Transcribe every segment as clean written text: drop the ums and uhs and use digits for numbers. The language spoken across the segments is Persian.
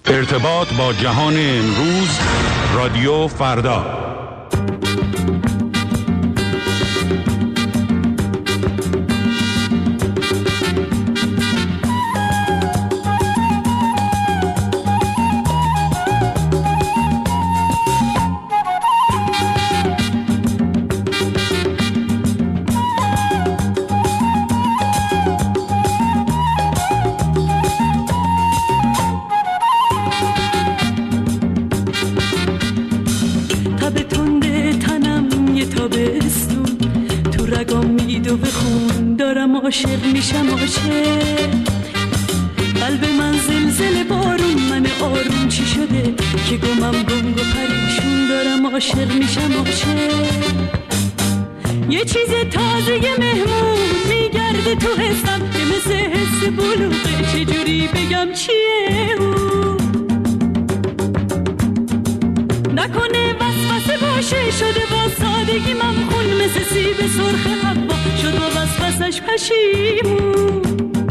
ارتباط با جهان امروز، رادیو فردا. عاشق میشم عاشق، قلب من زلزله بارون، من آروم چی شده که گمم گنگ و پریشون دارم عاشق میشم عاشق. یه چیز تازه مهمون میگرده تو حسم که مثل حس بلوغه، چجوری بگم چیه او؟ نکنه وسوسه باشه، شده با سادگی ممخون مثل سیب سرخ حوا، شد با وسوسش پشیمون.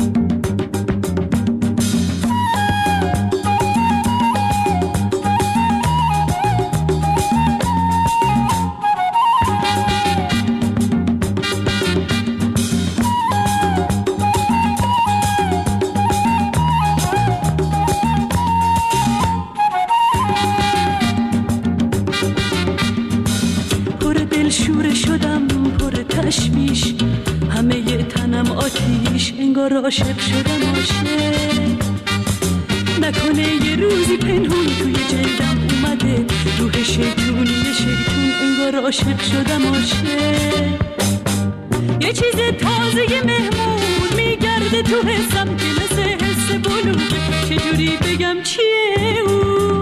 انگار عاشق شدم عاشق، نکنه یه روزی پنهون توی جلدم اومده روح شیطونی شیطون، انگار عاشق شدم عاشق. یه چیز تازه مهمون میگرده تو حسم که مثل حس بلوغه، چجوری بگم چیه او؟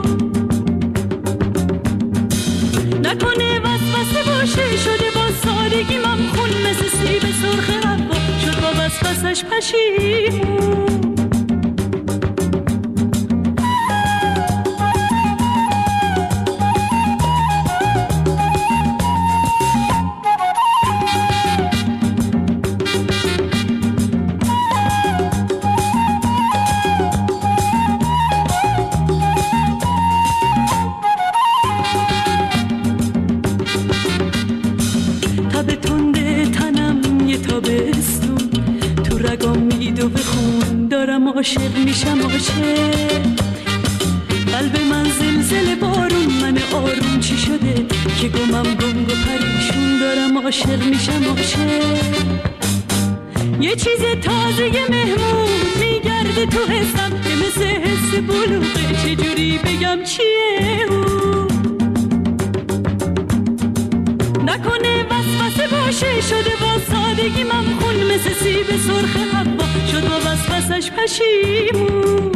نکنه وسوسه باشه، شده با سادگی ممخون مثل سیب سرخ حوا، شد با وسوسش پشیمون. عاشق میشم عاشق، قلب من زلزله بارون، من آروم چی شده که گمم گنگ و پریشون دارم عاشق میشم عاشق. یه چیز تازه مهمون میگرده تو حسم که مثل حس بلوغه، چجوری بگم چیه او؟ نکنه وسوسه باشه، شده با سادگی ممخون مثل سیب سرخ حوا، شد با وسوسش پشیمون.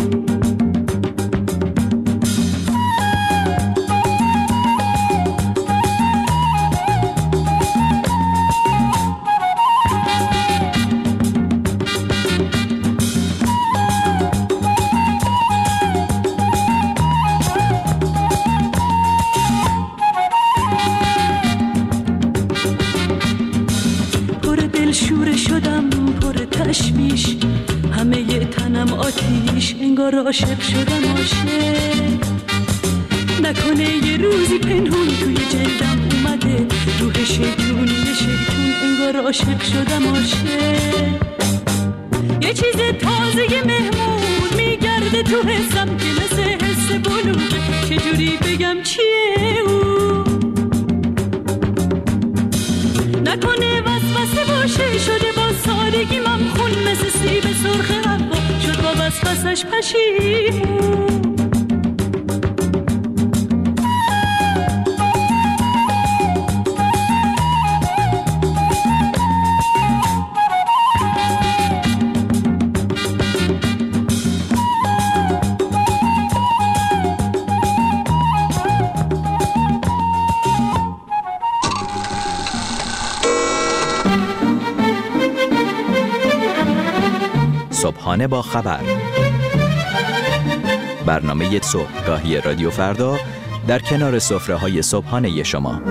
انگار عاشق شدم عاشق، نکنه یه روزی پنهون توی جلدم اومده روح شیطونی شیطون، انگار عاشق شدم عاشق. یه چیز تازه مهمون میگرده تو حسم که مثل حس بلوغه، چجوری بگم چیه او؟ نکنه وسوسه باشه، شده با سادگی ممخون مثل سیب سرخ حوا، شد با وسوسش پشیمون. صبحانه با خبر، برنامه صبحگاهی رادیو فردا در کنار سفره‌های صبحانه شما.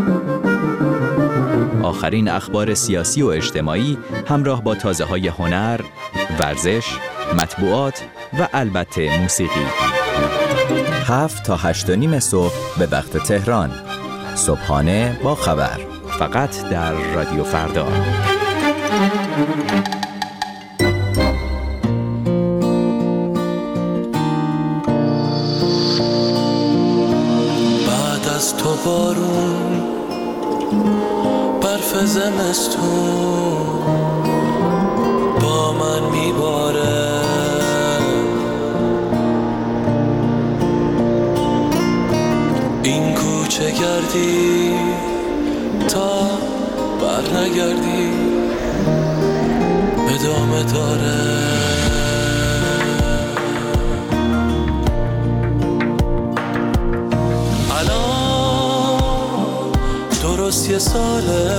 آخرین اخبار سیاسی و اجتماعی همراه با تازه‌های هنر، ورزش، مطبوعات و البته موسیقی. 7 تا 8 و نیم صبح به وقت تهران. صبحانه با خبر، فقط در رادیو فردا. بعد از تو بارون، برف زمستون با من میباره. این کوچه گردی تا بر نگردی ادامه داره. الان درست یه ساله،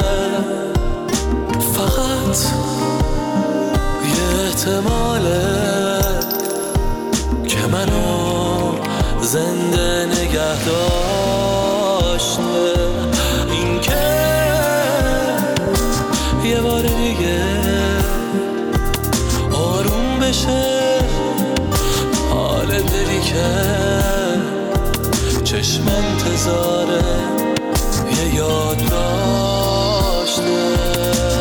فقط یه احتماله که منو زنده نگه داشته. این که یه بار دیگه آروم بشه حال دلی که چشم انتظاره یه یاد داشته.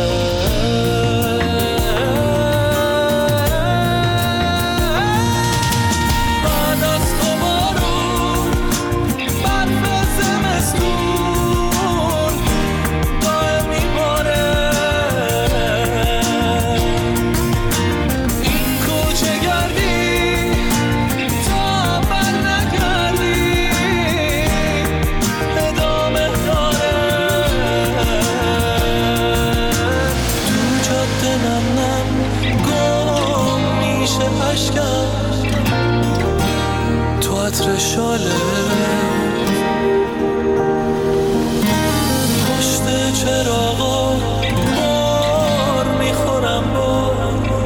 تو عطر شاله پشت چراغا بار میخورم بار.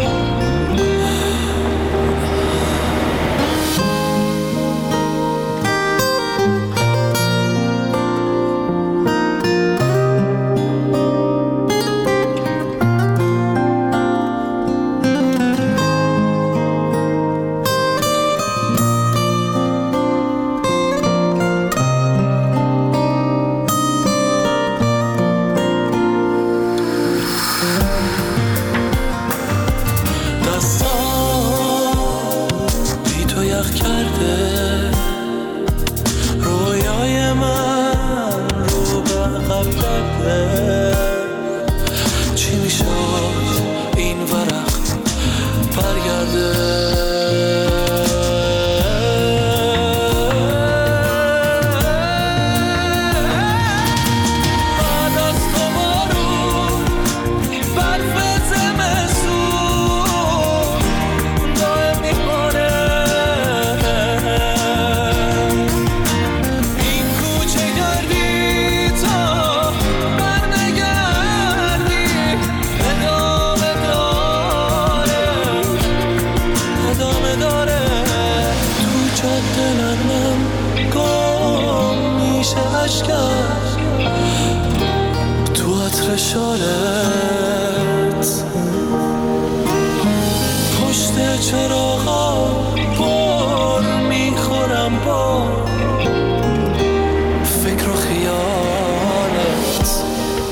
تو عطر شالت پشت چراغا بار میخورم با فکر و خیالت.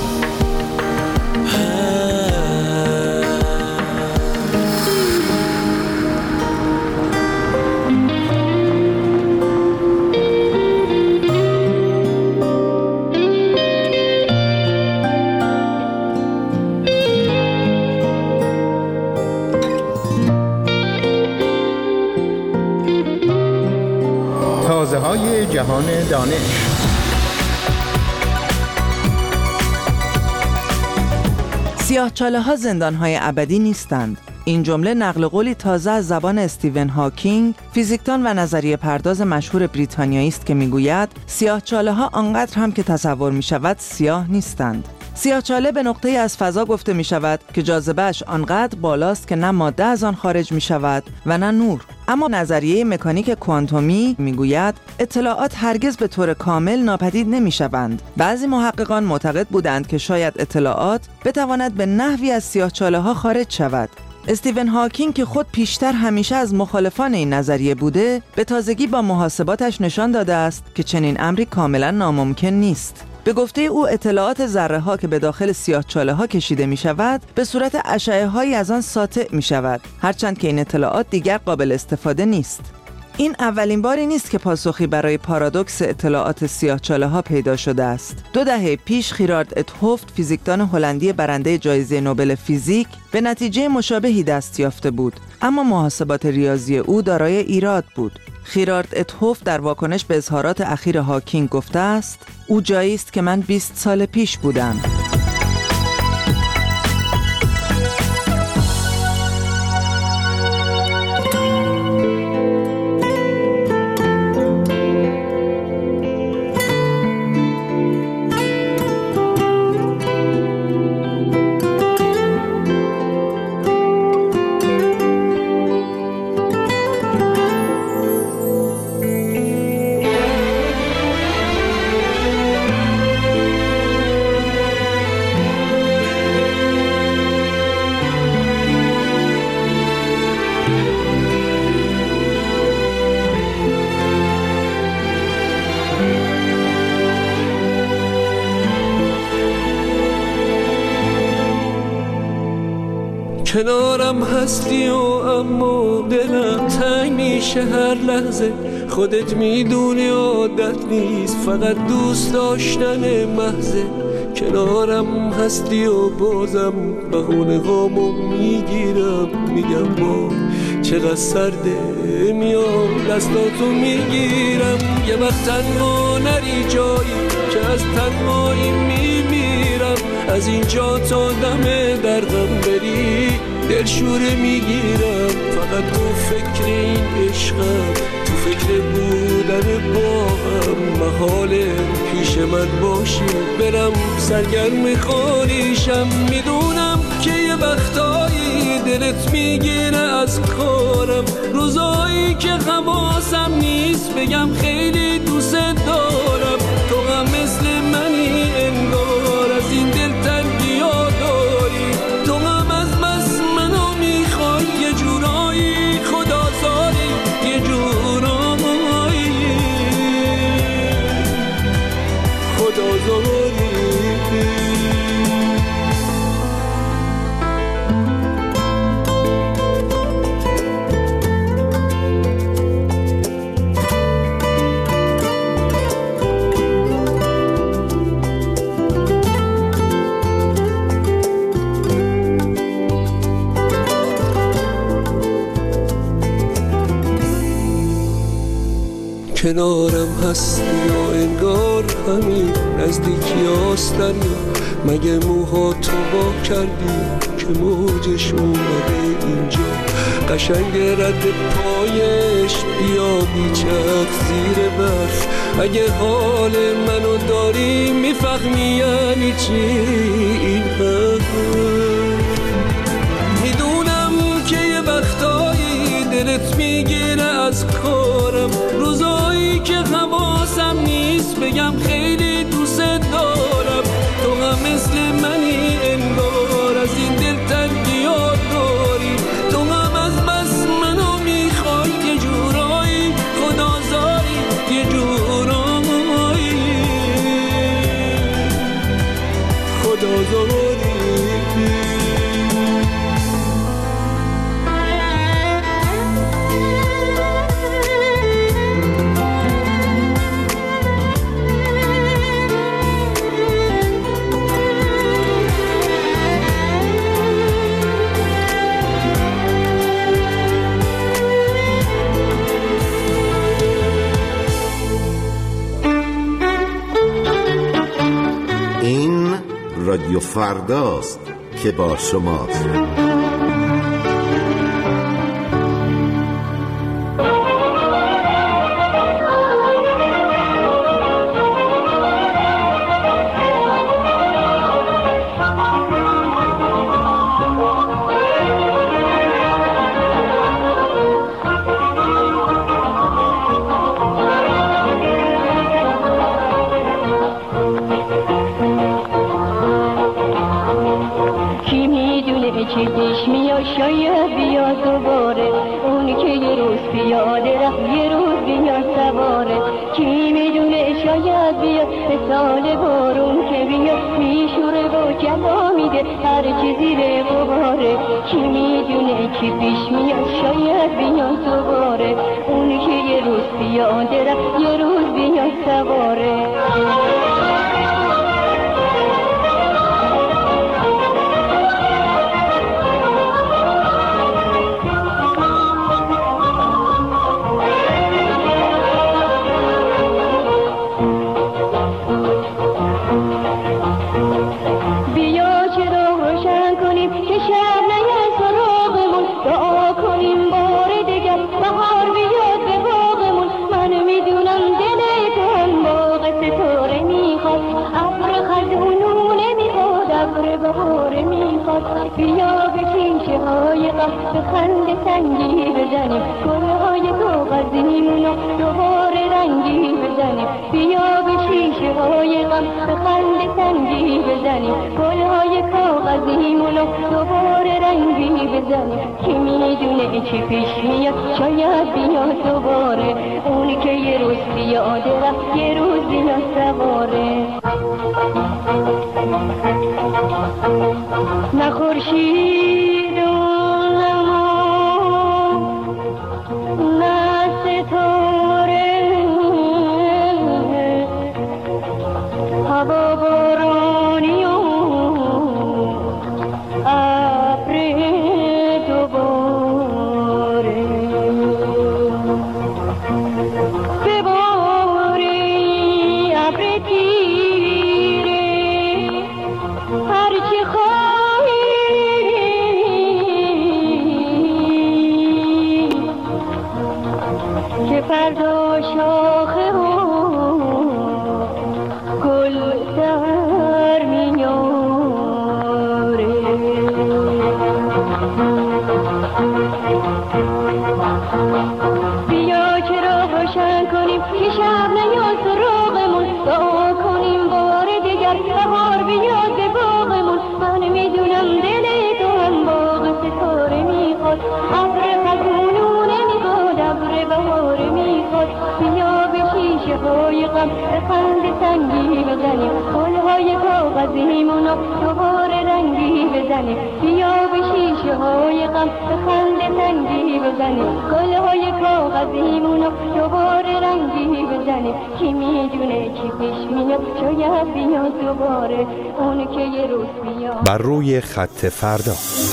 تازه‌های جهان دانش. سیاه‌چاله‌ها زندان‌های ابدی نیستند. این جمله نقل قولی تازه از زبان استیون هاکینگ، فیزیکدان و نظریه پرداز مشهور بریتانیایی است که میگوید سیاه‌چاله‌ها آنقدر هم که تصور می‌شود سیاه نیستند. سیاه‌چاله به نقطه‌ای از فضا گفته می‌شود که جاذبه‌اش آنقدر بالاست که نه ماده از آن خارج می‌شود و نه نور. اما نظریه مکانیک کوانتومی میگوید اطلاعات هرگز به طور کامل ناپدید نمی‌شوند. بعضی محققان معتقد بودند که شاید اطلاعات بتواند به نحوی از سیاه‌چاله‌ها خارج شود. استیون هاکینگ که خود پیشتر همیشه از مخالفان این نظریه بوده، به تازگی با محاسباتش نشان داده است که چنین امری کاملا ناممکن نیست. به گفته او اطلاعات ذره ها که به داخل سیاهچاله ها کشیده می شود به صورت اشعه هایی از آن ساطع می شود، هرچند که این اطلاعات دیگر قابل استفاده نیست. این اولین باری نیست که پاسخی برای پارادوکس اطلاعات سیاهچاله ها پیدا شده است. 2 دهه پیش خیرارد اتهوفت، فیزیکدان هلندی برنده جایزه نوبل فیزیک، به نتیجه مشابهی دست یافته بود، اما محاسبات ریاضی او دارای ایراد بود. خیرارد اتهوفت در واکنش به اظهارات اخیر هاکینگ گفته است: او جایی است که من 20 سال پیش بودم. کنارم هستی و اما دلم تنگ میشه هر لحظه. خودت میدونی عادت نیست، فقط دوست داشتن محضه. کنارم هستی و بازم بهونه هامو میگیرم، میگم با چقدر سرده، میام دستاتو میگیرم. یه وقت تنها نری جایی که از تنهایی میمیرم. از اینجا تا دم درغم بری دلشوره میگیرم. فقط تو فکر این عشقم، تو فکر بودن با هم. محاله پیش من باشی برم سرگرم خالیشم. میدونم که یه وقتایی دلت میگیره از کارم، روزایی که حواسم نیست بگم خیلی دوست دارم. تو هم مثل منی انگار، از این دل تنگی ها داری. تو هم از بس منو میخوای، یه جورایی خدازاری، یه جورایی خدازاری. کنارم هستی و انگار همین نزدیکی آستن. مگه موها تو با کردی که موجش اومده اینجا؟ قشنگ رد پایش بیا بیچک زیر برف. اگه حال منو داری میفهمی یعنی چی این میدونم که یه وقتایی دلت میگیره از کارم، روزایی که حواسم نیست بگم خیلی دوست دارم. تو هم مثل منی انگار، از این دل تنگی ها داری. تو هم از بس منو میخوای، یه جورایی خدازاری، یه جورایی خدازاری. رادیو فرداست که با شماست. چی یاد رفت یه روز بیاد سواره، کی میدونه شاید بیاد به سال بارون که بیاد میشوره و جلا میده هر چی زیر غباره، کی میدونه کی پیش میاد شاید بیاد دوباره، اون که یه روز بیاد رفت یه روز بیاد سواره. بیا به کیشه های غم به خنده سنگی بزنیم، گلهای کاغذیمونو دوباره رنگی بزنیم، بیا به شیشه های غم به خنده سنگی بزنیم، گلهای کاغذیمونو دوباره رنگی بزنیم، کی میدونه چی پیش میاد شاید بیاد دوباره، اونی که یه روز بیاد رفت یه روز بیاد سواره. نه خورشید و نه ستاره، هوا بارانی و ابر دوباره، بباری ابر تیره هرچی فردا شاخه و گل در میاره، بیا که راه روشن کنیم که شب نیاد سراغمون، دعا کنیم بار دیگر بهار بیاد به باغمون، من میدونم دل تو هم باغ ستاره میخواد، ابر خزونو نمیخواد ابر بهاره میخواد، بیا به شیشه های غم به خنده سنگی بزنیم، گلهای کاغذیمونو دوباره رنگی بزنیم، بیا به شیشه های غم به خنده سنگی بزنیم، گلهای کاغذیمونو دوباره رنگی بزنیم، کی میدونه چی پیش میاد شاید بیاد دوباره، اون که یه روز بیاد. بر روی خط فردا.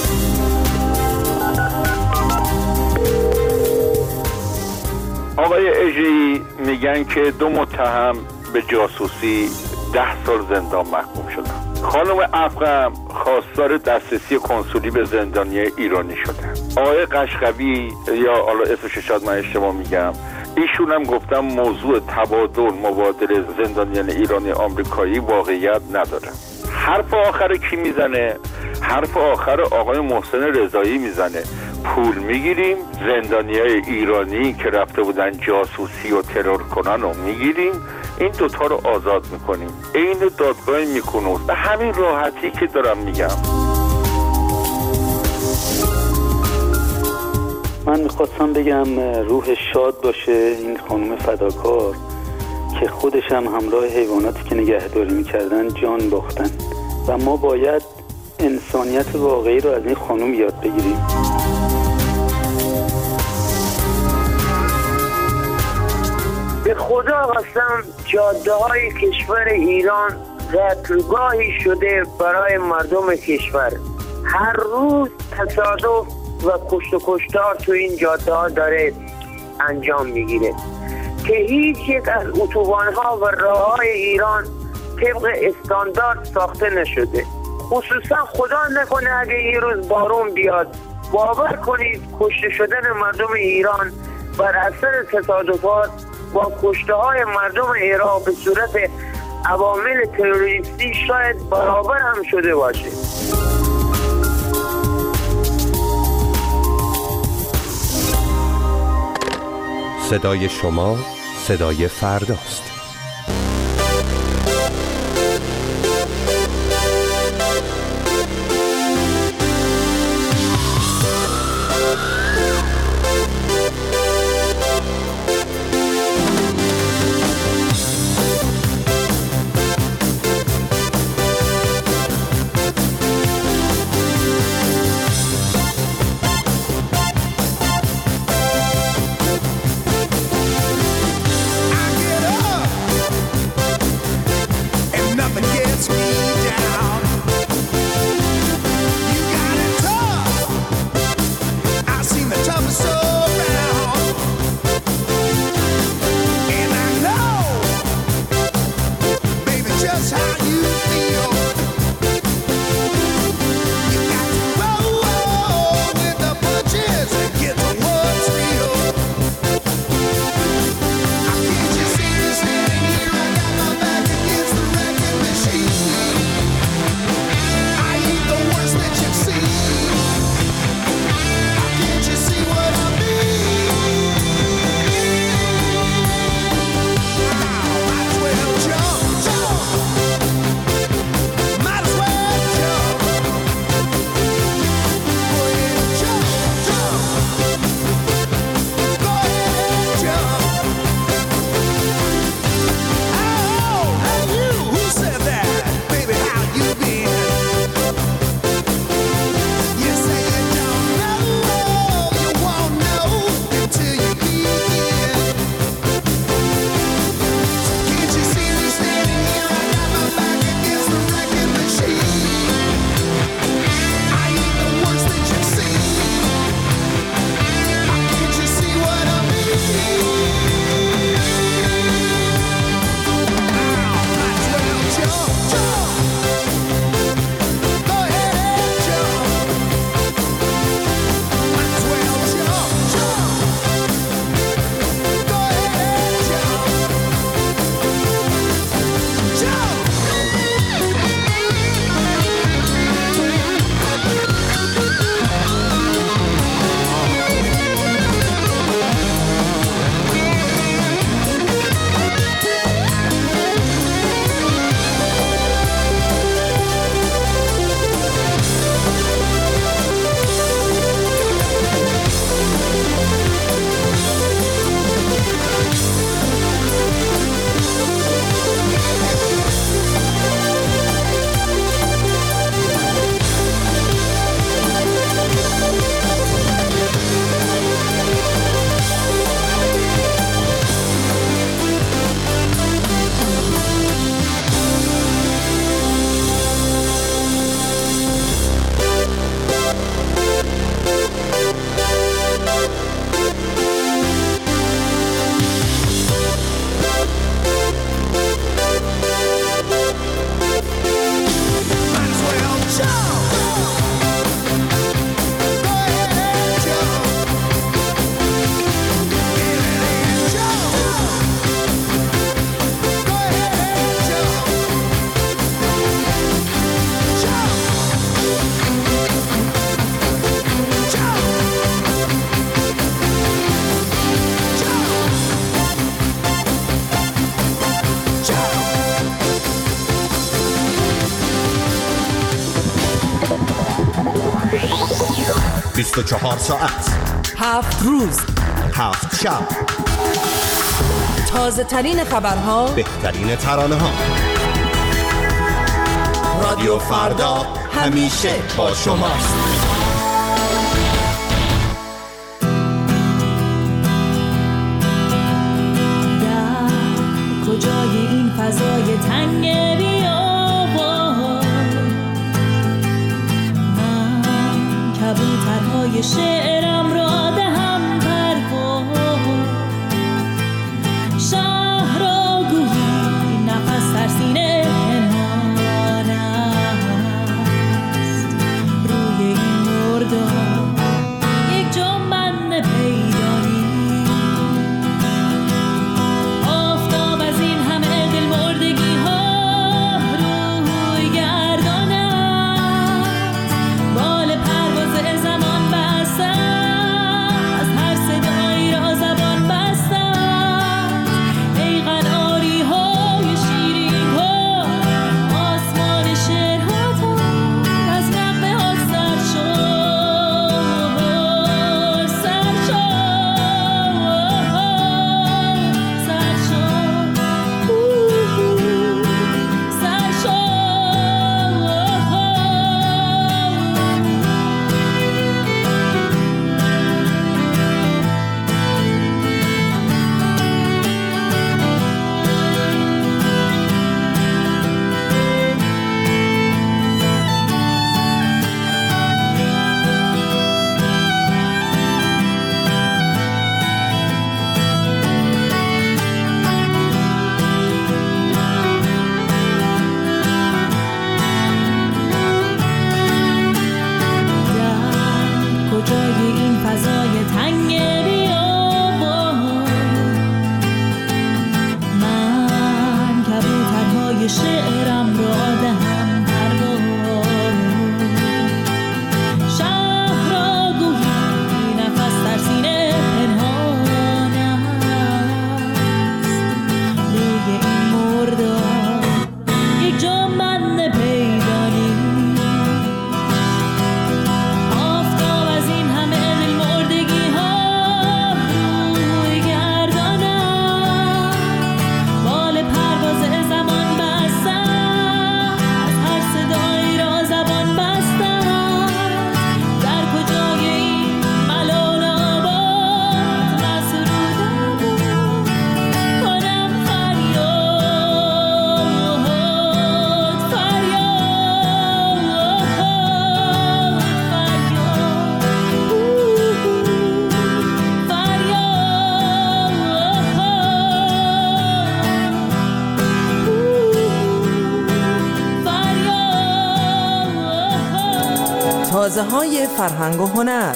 آقای اژه‌ای میگن که 2 متهم به جاسوسی 10 سال زندان محکوم شدن. خانم افغم خواستار دسترسی کنسولی به زندانی ایرانی شدن. آقای قشقوی یا حالا اسمش شاید من اشتباه میگم، ایشون هم گفتم موضوع تبادل مبادله زندانیان ایرانی آمریکایی واقعیت نداره. حرف آخر کی میزنه؟ حرف آخر آقای محسن رضایی میزنه. پول میگیریم، زندانیای ایرانی که رفته بودن جاسوسی و ترور کنن رو میگیریم، این دوتا رو آزاد میکنیم. این دادگاه میکنوز به همین راحتی که دارم میگم. من میخواستم بگم روح شاد باشه این خانم فداکار که خودش هم همراه حیواناتی که نگهداری میکردن جان باختن و ما باید انسانیت واقعی رو از این خانم یاد بگیریم. به خدا قسم جاده های کشور ایران قتلگاهی شده برای مردم کشور. هر روز تصادف و کشت و کشتار تو این جاده ها داره انجام میگیره که هیچ یک از اتوبان ها و راه های ایران طبق استاندارد ساخته نشده. خصوصا خدا نکنه اگه یه روز بارون بیاد، باور کنید کشته شدن مردم ایران بر اثر تصادفات با کشته های مردم عراق به صورت عوامل تروریستی شاید برابر هم شده باشه. صدای شما صدای فرداست. 24 ساعت، 7 روز، 7 شب، تازه ترین خبرها، بهترین ترانه ها. رادیو فردا همیشه با شماست. در کجای این فضای تنگ بیابان، من کبوترهای شعرم را دهم پرواز. شهر را گویی نفس در سینه پنهان است. روی این مردار یک جنبند پیدا نیست. آفتاب از این همه دل مردگی ها روی گردان است. بال پرواز زمان بسته است، هر صدایی را زبان بسته است. ای قناری های شیرین ها، آسمان شعرها تا از نغمه ها سر شد، سر شد، سر شد، سر شد. در کجای این فضای تنگ بیابان، من کبوترهای شعرم را دهم پرواز. شهر را گویی نفس در سینه پنهان است. روی این مردار یک جنبند پیدا نیست. آفتاب از این همه دل مردگی ها روی گردان است. بال پرواز زمان بسته است، هر صدایی را زبان بسته است. در کجای این ملال آباد مسرود کنم فریاد، فریاد، تازه های فرهنگ و هنر.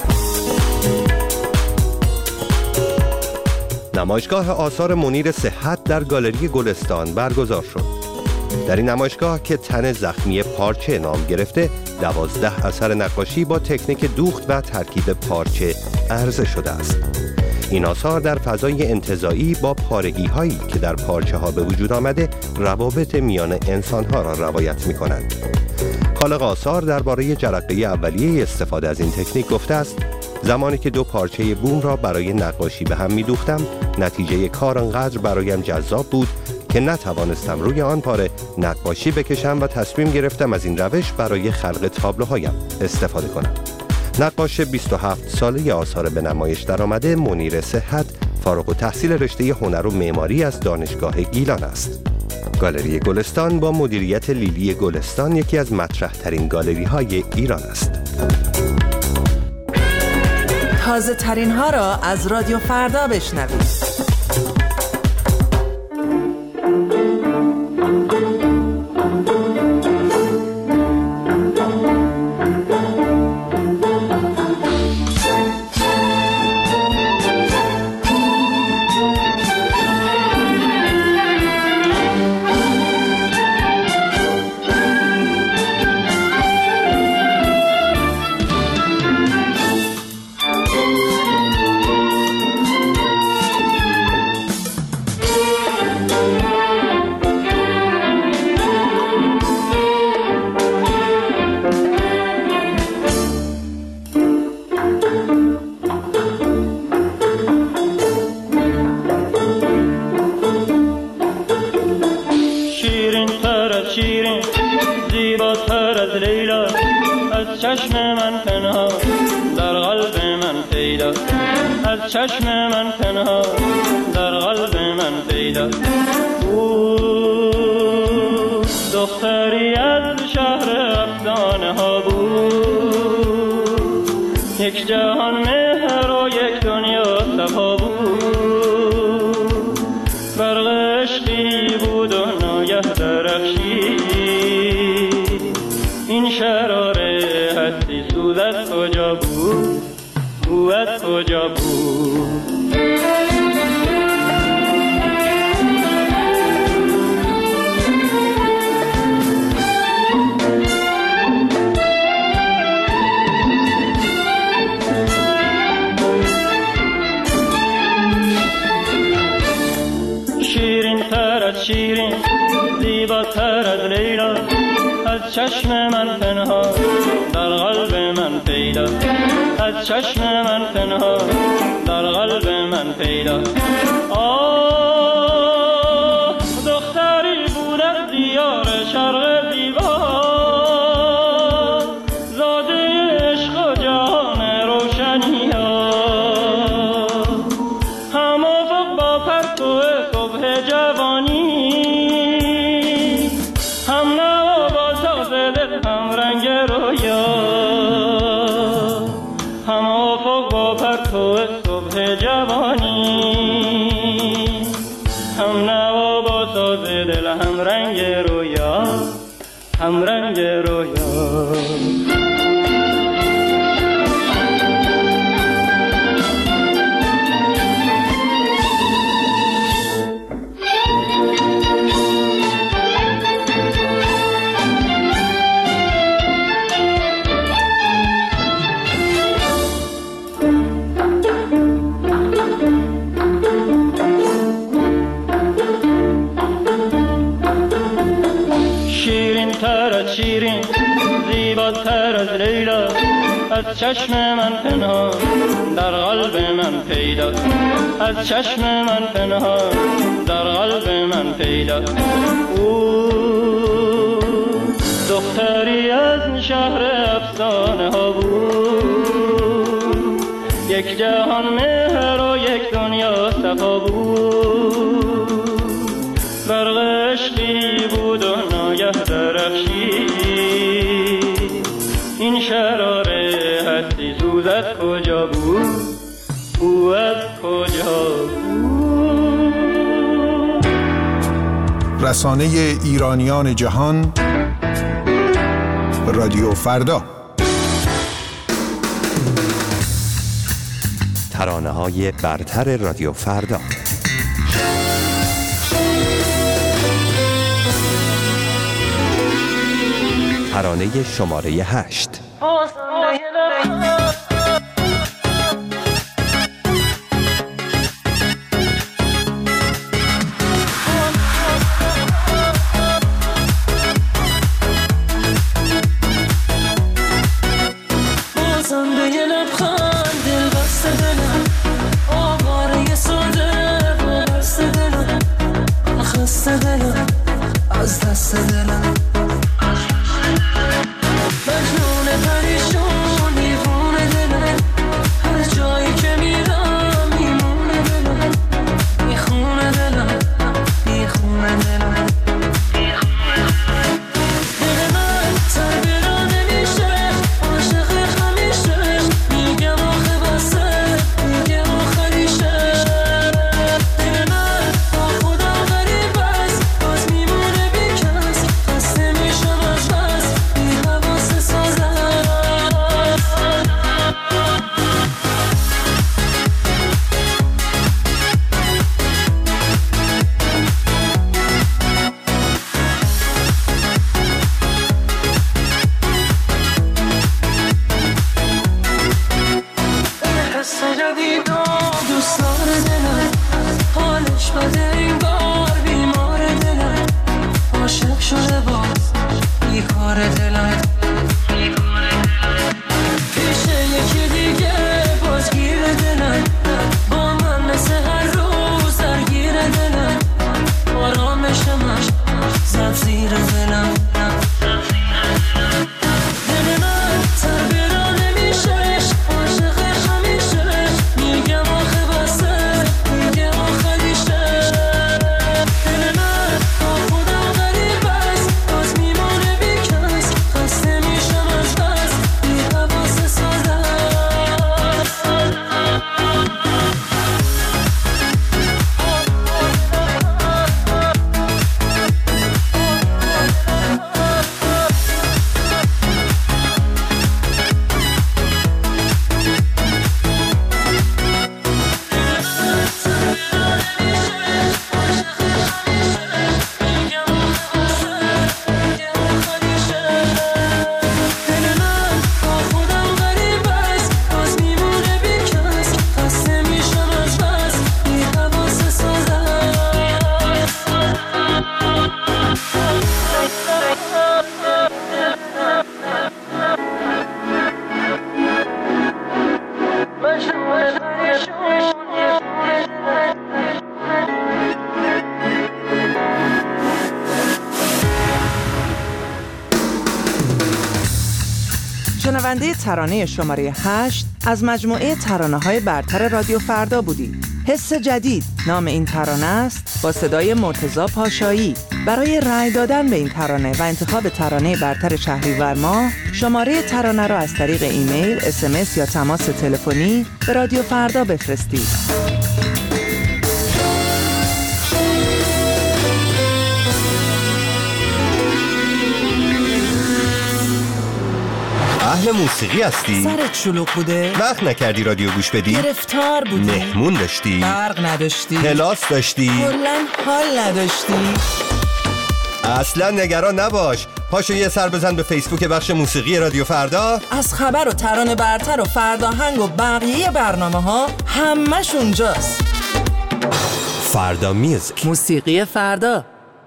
نمایشگاه آثار منیر صحت در گالری گلستان برگزار شد. در این نمایشگاه که تن زخمی پارچه نام گرفته، 12 اثر نقاشی با تکنیک دوخت و ترکیب پارچه عرضه شده است. این آثار در فضای انتزاعی با پارگی هایی که در پارچه ها به وجود آمده، روابط میان انسان ها را روایت می کنند. خالق آثار درباره جرقه اولیه استفاده از این تکنیک گفته است: زمانی که دو پارچه بوم را برای نقاشی به هم می دوختم، نتیجه کار انقدر برایم جذاب بود که نتوانستم روی آن پاره نقاشی بکشم و تصمیم گرفتم از این روش برای خلق تابلوهایم استفاده کنم. نقاش 27 ساله آثار به نمایش درآمده منیر صحت، فارغ التحصیل رشته هنر و معماری از دانشگاه گیلان است. گالری گلستان با مدیریت لیلی گلستان یکی از مطرح ترین گالری های ایران است. تازه ترین ها را از رادیو فردا بشنوید. از چشم من پنهان در قلب من پیدا. او دختری از شهر افسانه ها بود، یک جهان مهر و یک دنیا صفا بود. برق عشقی بود و ناگه درخشید، این شراره هستی سوز از کجا بود، او از کجا بود. شیرین تر از شیرین، زیباتر از لیلا، از چشم من پنهان در قلب من پیدا. از چشم من پنهان در قلب من پیدا. آه دختری بود از دیار شرق زیبا، زاده عشق و جهان روشنی ها. هم افق با پرتو صبح جوانی، هم نوا با ساز دل، هم رنگ رویا. هم افق با پرتو صبح جوانی، هم نوا با ساز دل، هم رنگ رویا، هم رنگ رویا. شیرین زیباتر از لیلا، از چشم من پنهان در قلب من پیدا. از چشم من پنهان در قلب من پیدا. او دختری از شهر افسانه ها بود، یک جهان مهر و یک دنیا صفا بود. برق عشقی بود و ناگه درخشید، این شراره هستی سوز از کجا بود، او از کجا بود. رسانه ایرانیان جهان، رادیو فردا. ترانه‌های برتر رادیو فردا. ترانه شماره 8. از دست دلم مجنون پریشون شنونده ترانه شماره 8 از مجموعه ترانه‌های برتر رادیو فردا بودی. حس جدید نام این ترانه است، با صدای مرتضی پاشایی. برای رأی دادن به این ترانه و انتخاب ترانه برتر شهریور ماه، شماره ترانه را از طریق ایمیل، SMS یا تماس تلفنی به رادیو فردا بفرستید. اهل موسیقی هستی؟ سرت شلوغ بوده؟ وقت نکردی رادیو گوش بدی؟ گرفتار بودی؟ مهمون داشتی؟ برق نداشتی؟ کلاس داشتی؟ کلاً حال نداشتی؟ اصلا نگران نباش، پاشو یه سر بزن به فیسبوک بخش موسیقی رادیو فردا. از خبر و ترانه برتر و فرداهنگ و بقیه برنامه ها همش اونجاست. فردا میوزیک، موسیقی فردا.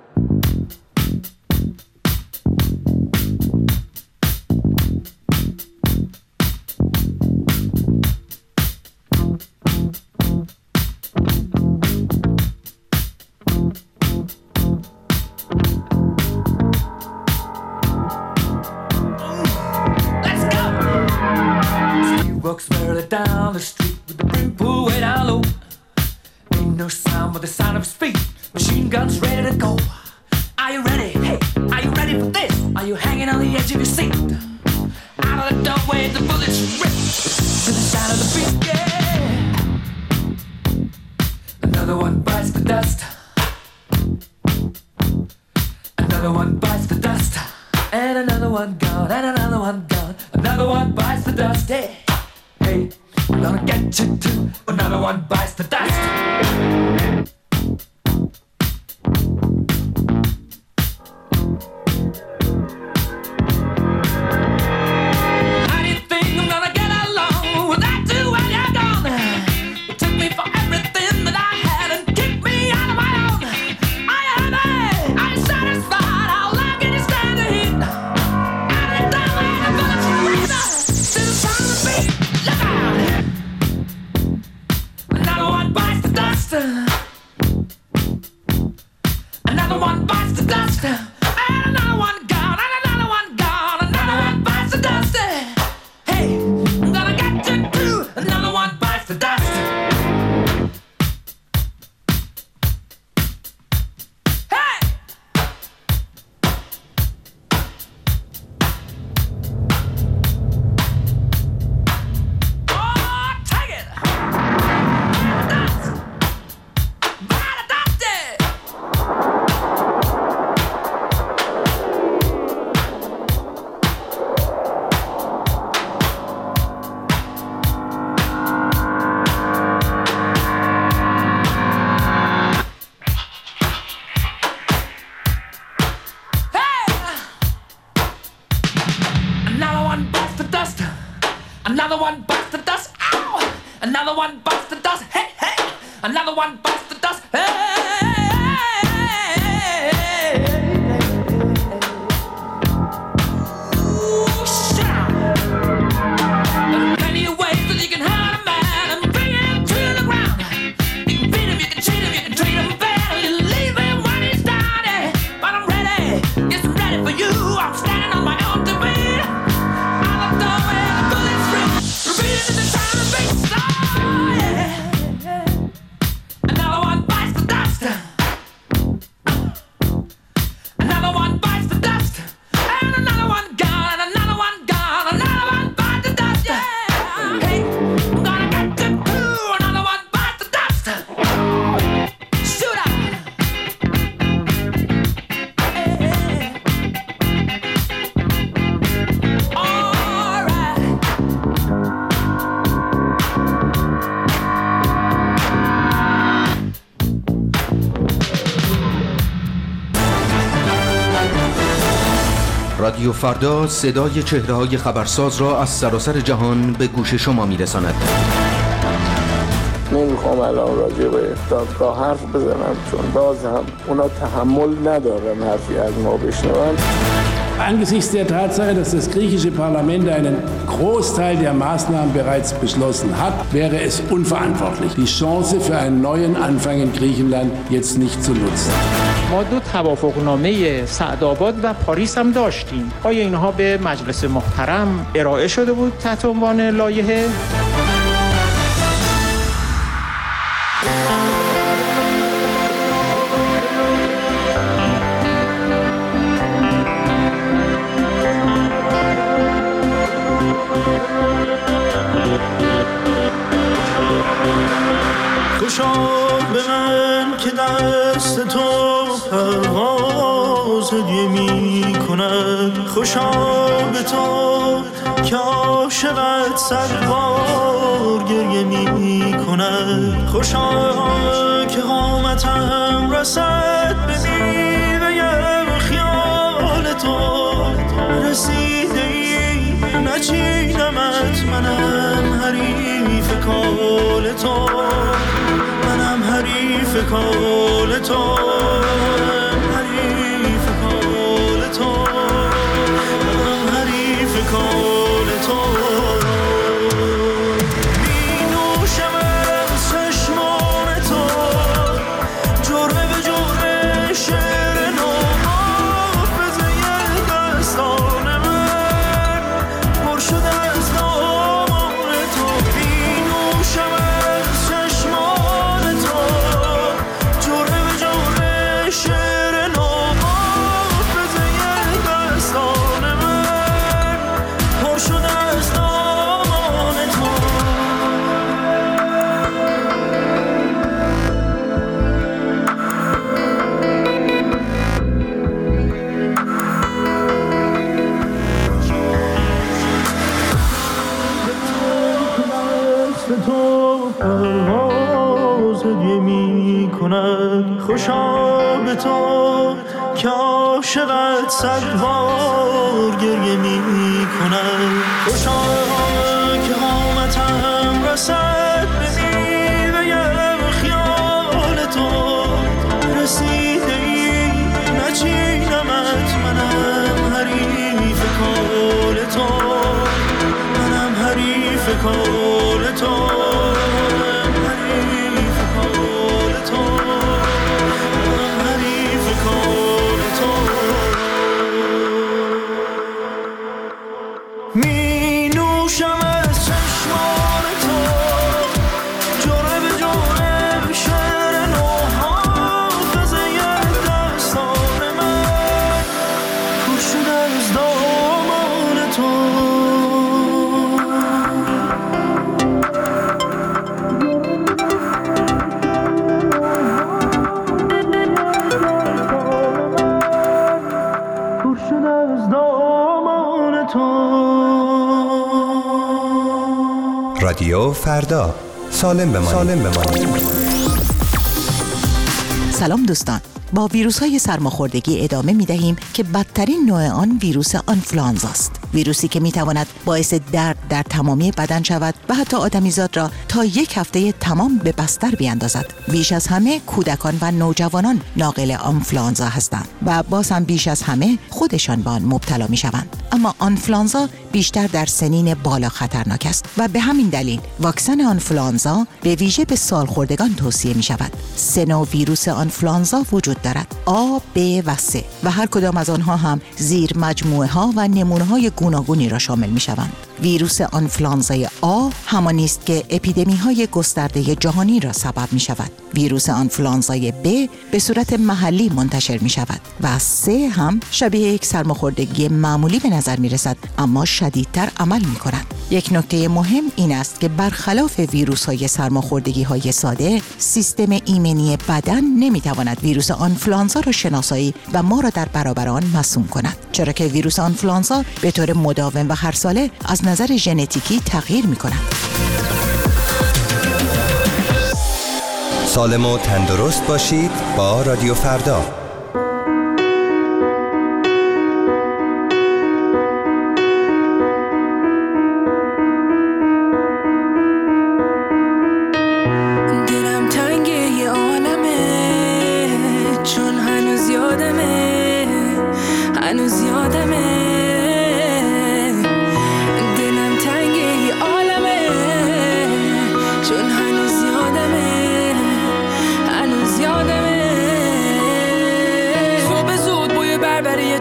Walks merrily down the street with the brim pulled way down low. Ain't no sound but the sound of his feet. Machine guns ready to go. Are you ready? Hey, are you ready for this? Are you hanging on the edge of your seat? Out of the doorway the bullets rip to the sound of the beat. Yeah. Another one bites the dust. Another one bites the dust. And another one gone. And another one gone. Another one bites the dust. Hey. Hey, I'm gonna get you too. Another one bites the dust. How do you think I'm gonna get along without you when you're gone? You took me for everything that I had and kicked me out of my own. Are you happy? Are you satisfied? How long can you stand the heat? Out of the doorway, the bullets rip to the sound of the beat. Another one bites the dust. Another one bites the dust. And another one gone. And another one gone. Another one bites the dust. Hey, I'm gonna get you too. Another one bites the dust. Hey! Oh, take it! Another one bites the dust. Another one bites the dust. Ow! Another one bites the dust. Hey, hey! Another one bites the dust. Hey! Ooh, shut up! There are plenty of ways that you can hurt a man and bring him to the ground. You can beat him, you can cheat him, you can treat him bad, or you leave him when he's down. But I'm ready, yes, I'm ready for you. I'm standing on my own to beat. Out of the doorway, the bullets rip, repeating in the sound of beats. Oh, yeah. Another one bites the dust. Another one bites the dust. And another one gone. And another one gone. Another one bites the dust. Yeah. Hey, I'm gonna get you too. Another one bites the dust. Shoot up. All right. رادیو فردا صدای چهره‌های خبرساز را از سراسر جهان به گوش شما می‌رساند. نمیخوام الان راجع به دادگاه حرف بزنم چون باز هم اونا تحمل ندارن حرفی از ما بشنون. Angesichts der Tatsache, dass das griechische Parlament einen Großteil der Maßnahmen bereits beschlossen hat, wäre es unverantwortlich, die Chance für einen neuen Anfang in Griechenland jetzt nicht zu nutzen. ما دو توافقنامه سعدآباد و پاریس هم داشتیم. آیا اینها به مجلس محترم ارائه شده بود تحت عنوان لایحه؟ خوشا به من که دست تو پرواز هدیه می کند، خوشا به تو که عاشقت صد بار گریه می کند، خوشا که قامتم رسد به میوه خیال تو، رسیده ای نچینمت، منم حریف کال تو، منم حریف کال تو، حریف کال تو، منم حریف کال تو. می نوشم از چشمان تو، جرعه به جرعه شعر نو، حافظه دستان من پر شده از دامان تو. می نوشم از چشمان تو، جرعه به جرعه شعر نو، حافظه دستان من پر شده از دامان تو. دست تو پرواز هدیه می کند، خوشا به تو که عاشقت صد بار گریه می کند، خوشا که قامتم رسد به میوه خیال تو، رسیده ای نچینمت، منم حریف کال تو، منم حریف کال تو، حریف کال تو، منم حریف کال تو. می نوشم از چشمان تو، جرعه به جرعه شعر نو، حافظه دستان من پر شده از دامان تو. پر شده از دامان تو. رادیو فردا، سالم بمانید. سلام دوستان، با ویروس‌های سرماخوردگی ادامه می‌دهیم که بدترین نوع آن ویروس آنفلوانزا است. ویروسی که می‌تواند باعث درد در تمامی بدن شود و حتی آدمیزاد را تا 1 هفته تمام به بستر بیاندازد. بیش از همه کودکان و نوجوانان ناقل آنفلوانزا هستند و باز هم بیش از همه خودشان به آن مبتلا می‌شوند. اما آنفلوانزا بیشتر در سنین بالا خطرناک است و به همین دلیل واکسن آنفلوانزا به ویژه به سالخوردگان توصیه می‌شود. 3 نوع ویروس آنفلوانزا وجود دارد: A، B و C و هر کدام از آنها هم زیر مجموعه‌ها و نمونه‌های گوناگونی را شامل می‌شوند. ویروس آنفلوانزای A همانی است که اپیدمی‌های گسترده جهانی را سبب می‌شود. ویروس آنفلوانزای B به صورت محلی منتشر می‌شود و C هم شبیه یک سرماخوردگی معمولی به نظر می‌رسد اما شدیدتر عمل می‌کند. یک نکته مهم این است که برخلاف ویروس‌های سرماخوردگی‌های ساده، سیستم ایمنی بدن نمی‌تواند ویروس آنفلوانزا را شناسایی و ما را در برابر آن مسموم کند، چرا که ویروس آنفلوانزا به طور مداوم و هر ساله از نظر ژنتیکی تغییر می‌کند. سالم و تندرست باشید با رادیو فردا. دلم تنگه یه عالمه، چون هنوز یادمه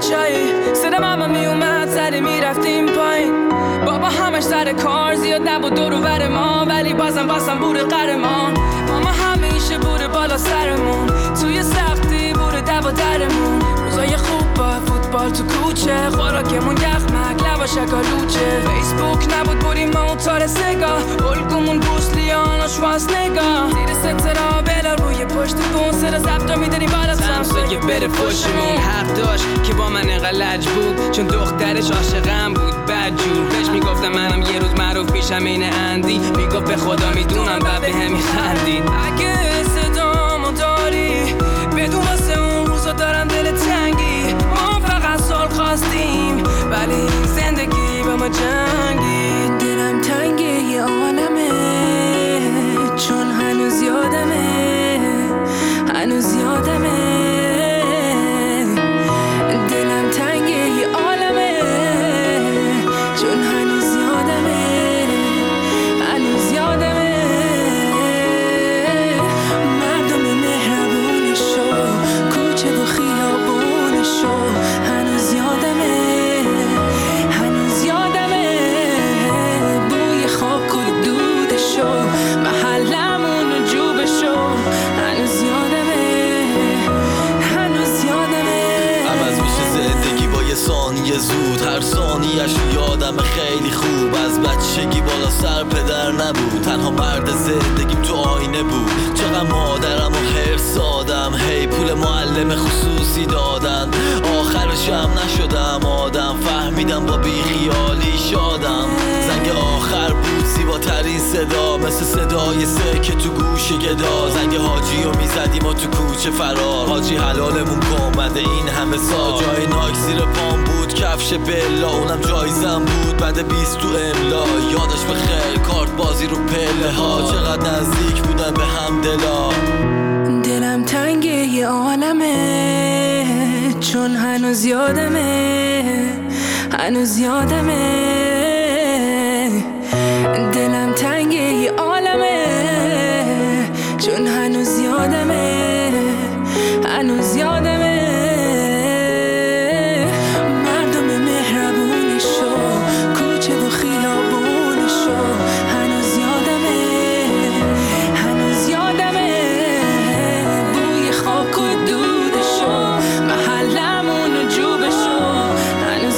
بچه‌ای صدام اما میومد سری میرفتیم پایین بابا همش سر کار زیاد نبود دور و بر ما ولی بازم بوده قهرمان ماما همیشه بوده بالا سرمون توی سختی بوده دو درمون روزای خوب با فوتبال تو کوچه خوراکمون یخمک لبا شکالوچه فیسبوک نبود بودیم موتور سگا الگومون بوسلیان و شواز نگاه زیر سترا بلا روی پشت بون سر زبطا میدنی بالا سمسایه بره پشتمون حق داشت که با من انقدر لج بود چون دخترش عاشقم بود بدجور بهش میگفتم منم یه روز معروف میشم این اندی میگفت به خدا میدونم و به هم میخندید اگه صدامو داری بدون واسه اون روزا دارم دل تنگی ما فقط سال خواستیم ولی این زندگی با ما جنگید دلم تنگه یه عالمه چون هنوز یادمه دلم تنگه یه عالمه چون هنوز یادمه مردم مهربونشو کوچه و خیابونشو هنوز یادمه بوی خاک و دودشو محلمون و جوبشو هنوز یادمه عوض میشه زندگی با یه ثانیه زود هر ثانیه‌اش یادم خیلی خوب از بچگی بالا سر پدر نبود تنها مرد زندگیم تو آینه بود چقدر مادرم و حرص دادم هی پول معلم خصوصی دادن آخرش هم نشدم آدم فهمیدم با بیخیالی شادم زنگ آخر بود زیباترین صدا مثل صدای سکه تو گوش گدا زنگ حاجی رو میزدیم و تو کوچه فرار حاجی حلالمون کن بعد این همه سال جای ناک زیر پام بود کفش بلا اونم جایزم بود بعد 20 تو املا یادش بخیر کارت بازی رو پله ها چقدر نزدیک بودن به هم دلا دلم تنگه یه عالمه چون هنوز یادمه دلم تنگه یه عالمه چون هنوز یادمه مردم مهربونشو کوچه و خیابونشو هنوز یادمه بوی خاک و دودشو محلمون و جوبشو هنوز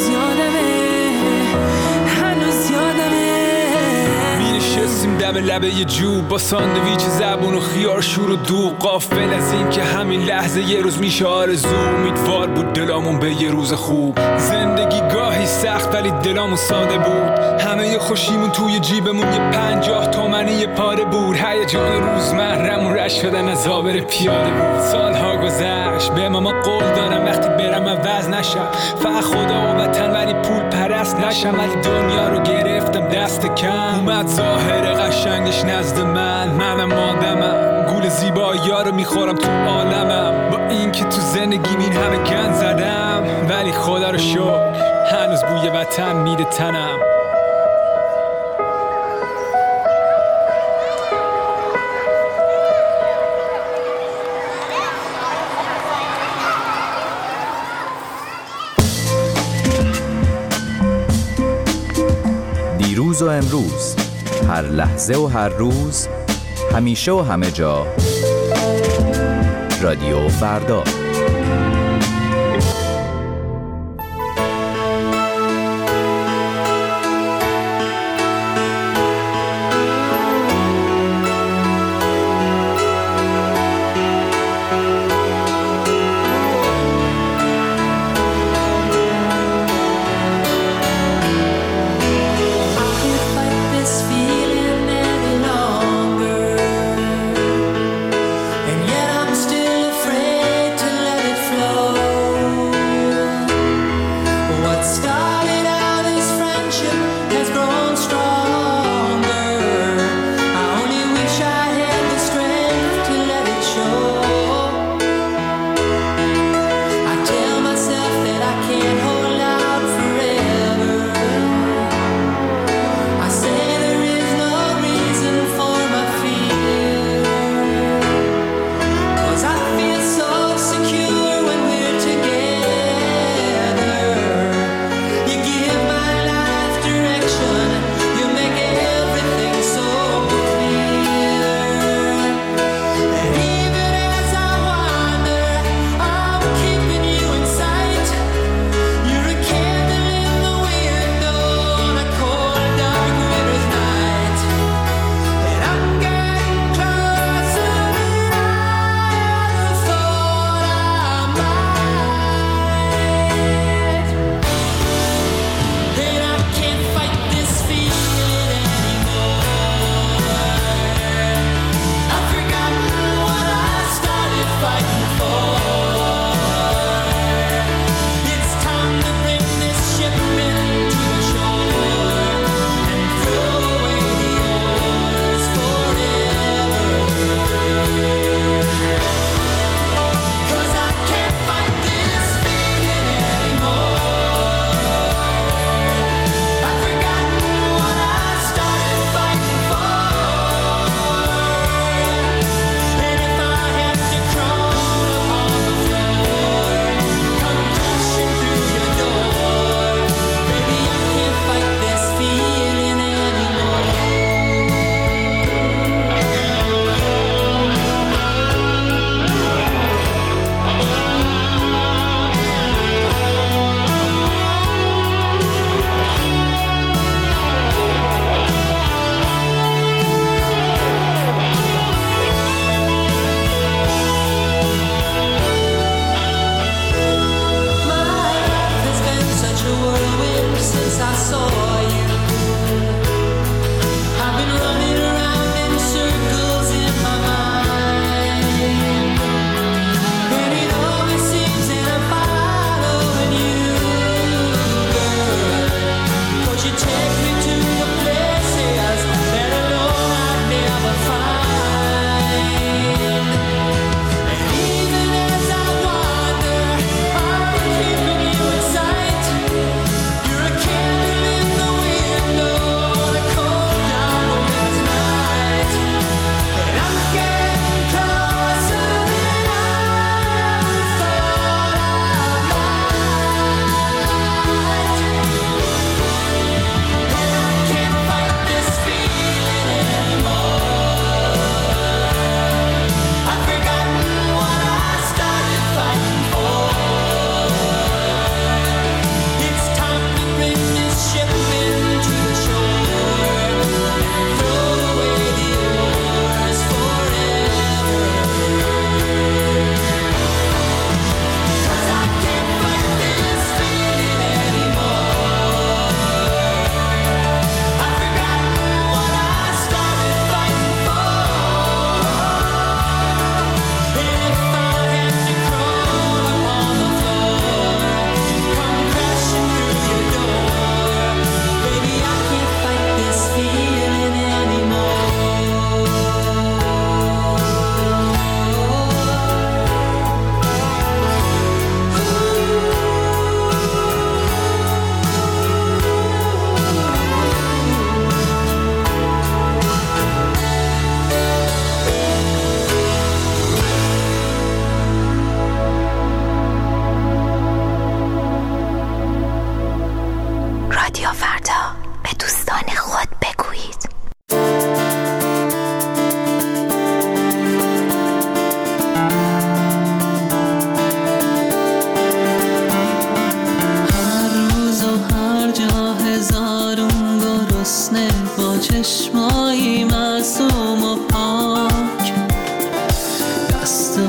یادمه می‌نشستیم دم لبه یه جوب با ساندویچ زبون و خیار شور و دوغ غافل از این که همین لحظه یه روز میشه آرزو امیدوار بود دلامون به یه روز خوب زندگی گاهی سخت ولی دلامون ساده بود همه ی خوشیمون توی جیبمون یه 50 تومنی یه پاره بود هیجان روزمره‌مون رشت شدن از آبر پیاده بود سالها گذشت به ماما قول دارم وقتی برم عوض نشم فقط خدا و وطن ولی پول پرست نشم ولی دنیا رو گرفتم دست کم اومد ظاهر قشنگش نزد منم آدمم گول زیبایی‌ها رو میخورم تو عالمم با این که تو زندگیم این همه گند زدم ولی خدا رو شکر هنوز بوی وطن میده تنم دیروز و امروز هر لحظه و هر روز همیشه و همه جا رادیو فردا Still afraid to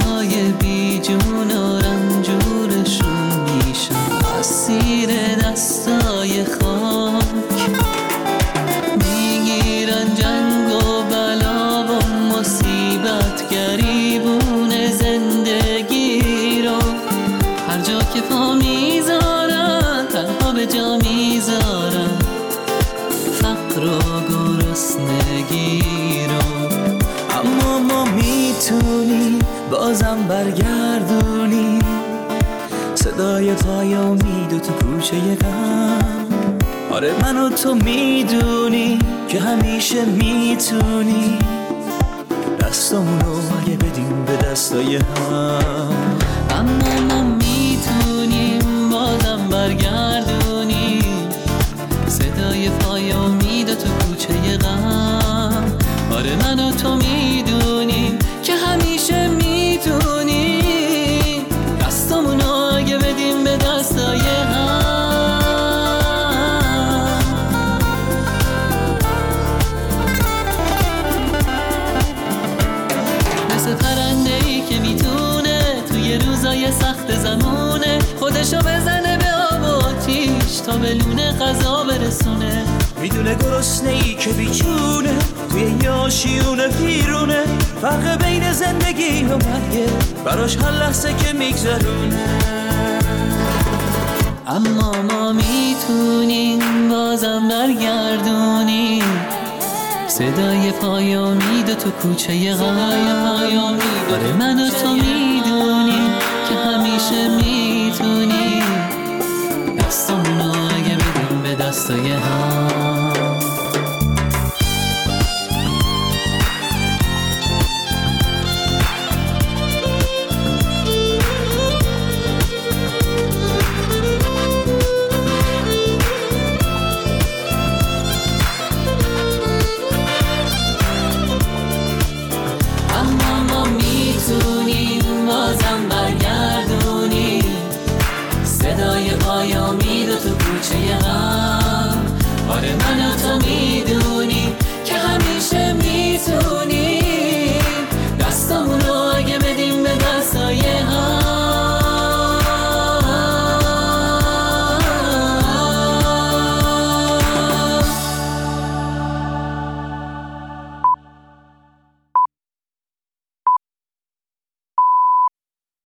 روزای بی جون و رنجورشون میشن اسیر دستای خاک، میگیرن جنگ و بلا و مصیبت گریبون زندگی رو، هر جا که پا میذارن تنها به جا میذارن فقر و گرسنگی رو. اما ما میتونیم بازم برگردونیم صدای پای امید و تو کوچه غم. آره من و تو میدونی که همیشه میتونی دستمونو اگه بدیم به دستای هم. اما ما میتونیم بازم برگردونیم صدای پای امید و تو کوچه غم. آره من و تو میدونیم که همیشه میتونیم دستمونو اگه بدیم به دستای هم. مثل پرنده‌ای که میتونه توی روزای سخت زمونه خودشو بزنه به آب و آتیش تا به لونه غذا برسونه. میدونه گرسنه‌ای که بیچونه توی یاشیون پیرونه، فرق بین زندگی و مرگه براش هر لحظه که میگذرونه. اما ما میتونیم بازم برگردونیم صدای پای امید تو کوچه غم. آره من و تو